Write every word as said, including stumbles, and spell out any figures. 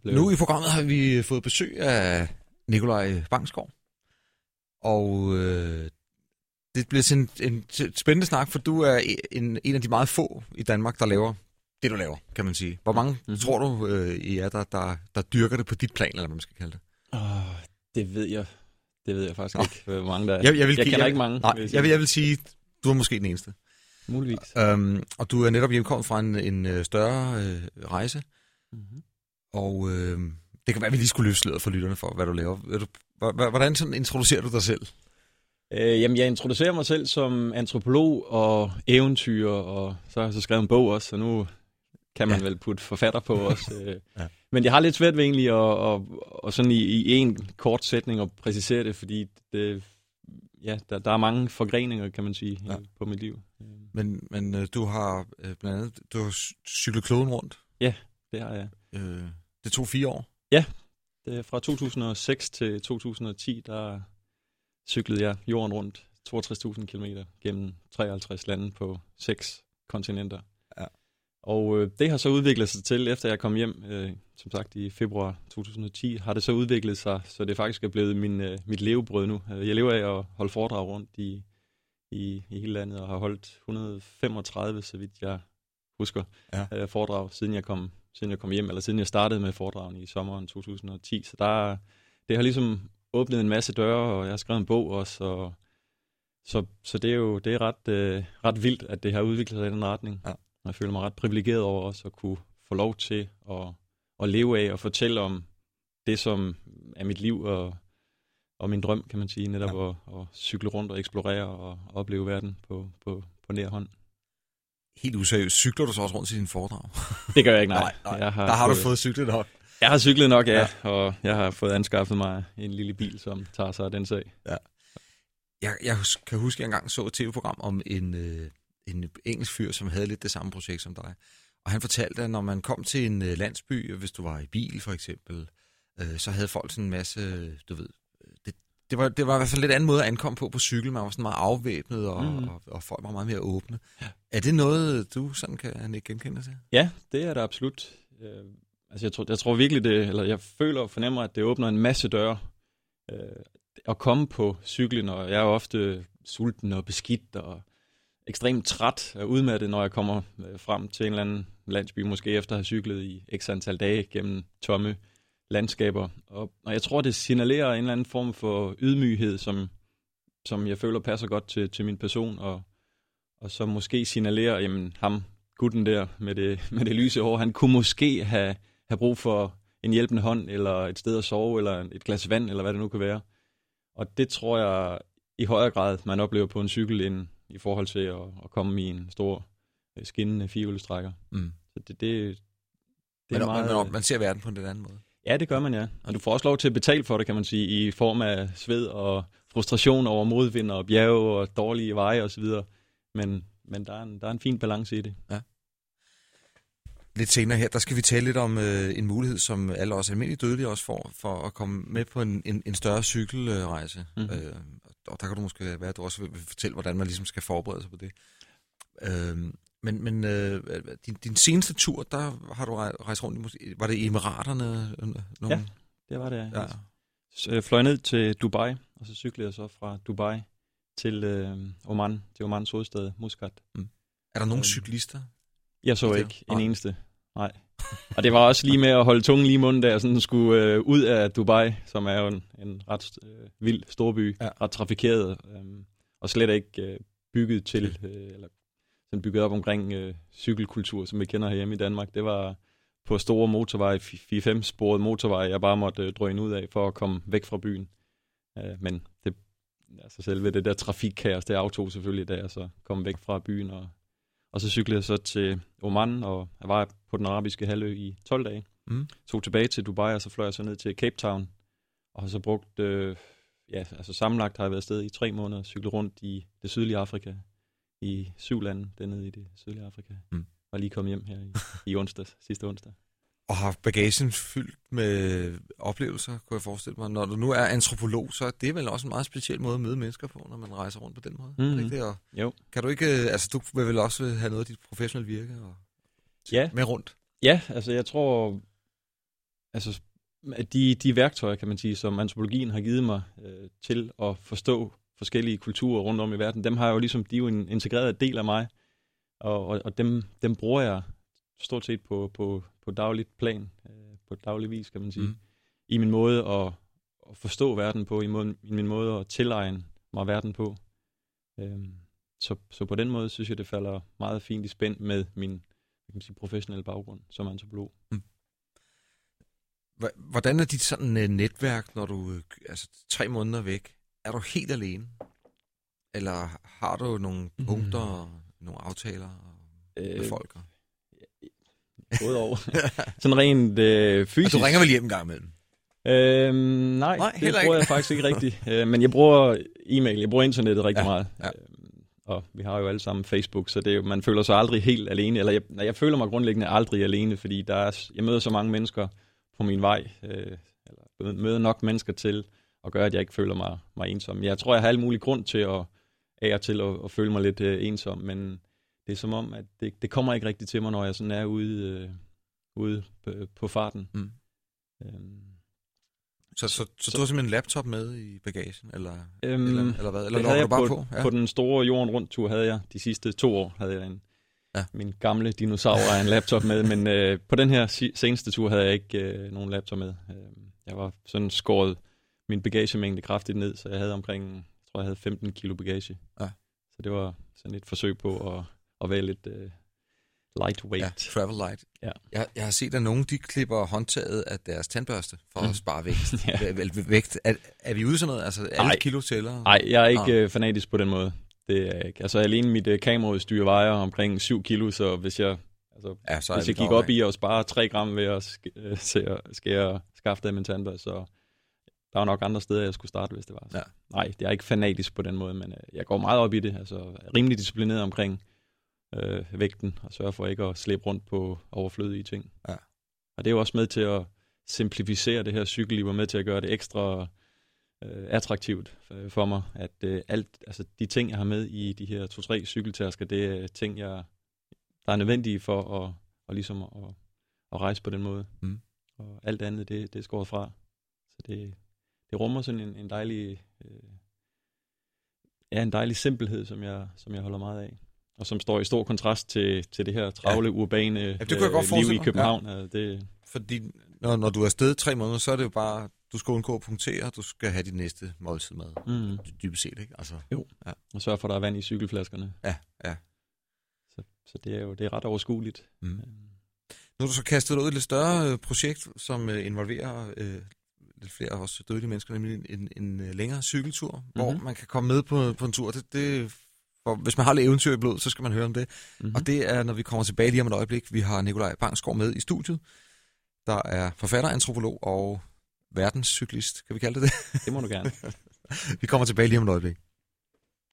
blev... Nu i programmet har vi fået besøg af Nikolaj Bangsgaard, og øh, det bliver sådan en, en spændende snak, for du er en, en af de meget få i Danmark, der laver det, du laver, kan man sige. Hvor mange mm-hmm. tror du, øh, I er, der, der, der dyrker det på dit plan, eller hvad man skal kalde det? Oh, det ved jeg. Det ved jeg faktisk oh. ikke, hvor mange der er. Jeg, jeg, vil, jeg kender jeg, ikke mange. Nej, jeg, jeg, vil, jeg vil sige, du er måske den eneste. Muligvis. Øhm, og du er netop hjemkommet fra en, en større øh, rejse, mm-hmm. og øh, det kan være, at vi lige skulle løfte sløret for lytterne for, hvad du laver. Du, hvordan sådan introducerer du dig selv? Øh, jamen, jeg introducerer mig selv som antropolog og eventyrer, og så har jeg så skrevet en bog også, så nu kan man ja. vel putte forfatter på også. ja. Men jeg har lidt svært ved egentlig at, og, og sådan i, i en kort sætning at præcisere det, fordi det, ja, der, der er mange forgreninger, kan man sige, ja. på mit liv. Men, men du har blandt andet du har cyklet kloden rundt? Ja, det har jeg. Øh, det tog fire år? Ja, det er fra to tusind og seks til to tusind og ti, der cyklede jeg jorden rundt toogtres tusind kilometer gennem treoghalvtreds lande på seks kontinenter. Ja. Og øh, det har så udviklet sig til, efter jeg kom hjem, øh, som sagt i februar to tusind og ti, har det så udviklet sig, så det faktisk er blevet min, øh, mit levebrød nu. Jeg lever af at holde foredrag rundt i, i, i hele landet, og har holdt et hundrede og femogtredive, så vidt jeg husker, ja. øh, foredrag, siden jeg, kom, siden jeg kom hjem, eller siden jeg startede med foredragene i sommeren to tusind og ti. Så der, det har ligesom åbnet en masse døre, og jeg har skrevet en bog også, og så, så det er jo det er ret, øh, ret vildt, at det har udviklet sig i den retning. Ja. Jeg føler mig ret privilegeret over også at kunne få lov til at, at leve af og fortælle om det, som er mit liv og, og min drøm, kan man sige, netop ja. at, at cykle rundt og eksplorere og opleve verden på, på, på nær hånd. Helt useriøst. Cykler du så også rundt til din foredrag? Det gør jeg ikke, nej. nej, nej. Jeg har Der har fået, du fået cyklet nok. Jeg har cyklet nok, ja, ja, og jeg har fået anskaffet mig en lille bil, som tager sig af den sag. Ja. Jeg, jeg kan huske, at jeg engang så et tv-program om en, øh, en engelsk fyr, som havde lidt det samme projekt som dig. Og han fortalte, at når man kom til en øh, landsby, hvis du var i bil for eksempel, øh, så havde folk sådan en masse, du ved, det, det, var, det var i hvert fald lidt anden måde at ankomme på på cykel. Man var sådan meget afvæbnet, og, mm. og, og folk var meget mere åbne. Ja. Er det noget, du sådan kan ikke genkende til? Ja, det er det absolut. Øh, altså jeg tror, jeg tror virkelig, det, eller jeg føler og fornemmer, at det åbner en masse døre. Øh, at komme på cyklen, og jeg er ofte sulten og beskidt og ekstremt træt og udmattet, når jeg kommer frem til en eller anden landsby, måske efter at have cyklet i x antal dage gennem tomme landskaber. Og, og jeg tror, det signalerer en eller anden form for ydmyghed, som, som jeg føler passer godt til, til min person, og, og som måske signalerer, jamen ham, gutten der med det, med det lyse hår, han kunne måske have, have brug for en hjælpende hånd, eller et sted at sove, eller et glas vand, eller hvad det nu kan være. Og det tror jeg i højere grad, man oplever på en cykel, end i forhold til at, at komme i en stor skinnende firehjulstrækker. Mm. Så det, det, det men, er meget... Men man ser verden på en lidt anden måde. Ja, det gør man, ja. Og du får også lov til at betale for det, kan man sige, i form af sved og frustration over modvind og bjerge og dårlige veje osv. Men, men der, er en, der er en fin balance i det. Ja. Lidt senere her, der skal vi tale lidt om øh, en mulighed, som alle os almindelige dødelige også får, for at komme med på en, en, en større cykelrejse. Mm-hmm. Øh, og der kan du måske være, at du også vil fortælle, hvordan man ligesom skal forberede sig på det. Øh, men men øh, din, din seneste tur, der har du rejst rundt i, var det i Emiraterne? Nogen? Ja, det var det, ja. Så jeg fløj ned til Dubai, og så cyklede jeg så fra Dubai til øh, Oman, til Omans hovedstad, Muscat. Mm. Er der nogen øh, cyklister? Jeg så ikke en eneste, nej. Og det var også lige med at holde tungen lige i munden, da jeg sådan skulle øh, ud af Dubai, som er jo en, en ret øh, vild storby, ja. ret trafikeret, øh, og slet ikke øh, bygget til, øh, eller sådan bygget op omkring øh, cykelkultur, som vi kender herhjemme i Danmark. Det var på store motorveje, fire fem sporet motorveje, jeg bare måtte øh, drøne ud af for at komme væk fra byen. Øh, men det, altså selve det der trafikkaos, det aftog selvfølgelig, da jeg så kom væk fra byen, og Og så cyklede jeg så til Oman, og jeg var på den arabiske halvø i tolv dage. Mm. Tog tilbage til Dubai, og så fløj jeg så ned til Cape Town. Og har så brugt, øh, ja, altså sammenlagt har jeg været afsted i tre måneder, cyklet rundt i det sydlige Afrika. I syv lande dernede i det sydlige Afrika. Mm. Og lige kom hjem her i, i onsdag, sidste onsdag. Og har bagagen fyldt med oplevelser, kunne jeg forestille mig. Når du nu er antropolog, så er det vel også en meget speciel måde at møde mennesker på, når man rejser rundt på den måde. Mm-hmm. Er det ikke det? Og jo. Kan du ikke, altså du vil vel også have noget af dit professionelle virke og ja. med rundt? Ja, altså jeg tror, altså, de, de værktøjer, kan man sige, som antropologien har givet mig øh, til at forstå forskellige kulturer rundt om i verden, dem har jeg jo ligesom, de er jo en integreret del af mig, og, og, og dem, dem bruger jeg stort set på, på, på dagligt plan, øh, på daglig vis, kan man sige, mm. i min måde at, at forstå verden på, i, måde, i min måde at tilegne mig verden på. Øhm, så, så på den måde synes jeg, det falder meget fint i spænd med min, kan man sige, professionelle baggrund som antropolog. Mm. Hvordan er dit sådan uh, netværk, når du altså tre måneder væk? Er du helt alene? Eller har du nogle punkter, mm. nogle aftaler øh, med folk? Både over. Sådan rent øh, fysisk. Og du ringer vel hjem en gang imellem? Øhm, nej, nej, det bruger ikke. Jeg faktisk ikke rigtigt. øh, men jeg bruger e-mail, jeg bruger internettet rigtig ja, meget. Ja. Øhm, og vi har jo alle sammen Facebook, så det er jo, man føler sig aldrig helt alene. Eller jeg, jeg føler mig grundlæggende aldrig alene, fordi der er, jeg møder så mange mennesker på min vej. Øh, eller møder nok mennesker til at gøre, at jeg ikke føler mig, mig ensom. Jeg tror, jeg har alle mulige grund til at, af og til at, at føle mig lidt øh, ensom, men det er som om, at det, det kommer ikke rigtigt til mig, når jeg sådan er ude, øh, ude på, på farten. Mm. Øhm, så, så, så, så du har simpelthen en laptop med i bagagen, eller, øhm, eller, eller hvad? Eller logger du bare på? På, ja. På den store jorden rundt tur havde jeg de sidste to år, havde jeg en, ja. min gamle dinosaur en laptop med, men øh, på den her si- seneste tur havde jeg ikke øh, nogen laptop med. Øh, jeg var sådan skåret min bagagemængde kraftigt ned, så jeg havde omkring, jeg tror jeg havde femten kilo bagage. Ja. Så det var sådan et forsøg på at, at være lidt uh, lightweight. Ja, travel light. Ja. Jeg, jeg har set, at nogen de klipper håndtaget af deres tandbørste for mm. at spare vægt. ja. vægt. Er, er vi ude sådan noget? Altså alle Ej. kilo tæller? Nej, jeg er ikke ah. fanatisk på den måde. Det er ikke. Altså alene mit uh, kameraudstyr vejer omkring syv kilo, så hvis jeg, altså, ja, så hvis jeg gik op i at spare tre gram ved at sk- skære, skære skaftet af min tandbørste, så der var nok andre steder, jeg skulle starte, hvis det var. Så. Ja. Nej, det er ikke fanatisk på den måde, men øh, jeg går meget op i det. Altså rimelig disciplineret omkring øh, vægten, og sørger for ikke at slæbe rundt på overflødige ting. Ja. Og det er jo også med til at simplificere det her cykelliv, og med til at gøre det ekstra øh, attraktivt for, for mig, at øh, alt, altså de ting, jeg har med i de her to-tre cykeltasker, det er ting, jeg, der er nødvendige for at, og ligesom at, at rejse på den måde. Mm. Og alt andet, det, det er skåret fra. Så det Det rummer sådan en, en dejlig, øh, ja, en dejlig simpelhed, som jeg, som jeg holder meget af, og som står i stor kontrast til, til det her travle, ja. urbane ja, det øh, liv i København. Ja. Det... Fordi når, når du er afsted tre måneder, så er det jo bare, du skal undgå at punktere, du skal have dit næste måltid med, mm. dybest set, ikke? Altså, jo, ja. Og sørge for, at der er vand i cykelflaskerne. Ja, ja. Så, så det er jo det er ret overskueligt. Mm. Um. Nu har du så kastet dig ud i et lidt større øh, projekt, som øh, involverer øh, lidt flere af os dødelige mennesker, nemlig en, en, en længere cykeltur, mm-hmm. hvor man kan komme med på, på en tur. Det, det, for, hvis man har lidt eventyr i blod, så skal man høre om det. Mm-hmm. Og det er, når vi kommer tilbage lige om et øjeblik. Vi har Nikolaj Bangsgaard med i studiet, der er forfatter, antropolog og verdenscyklist. Kan vi kalde det det? Det må du gerne. Vi kommer tilbage lige om et øjeblik.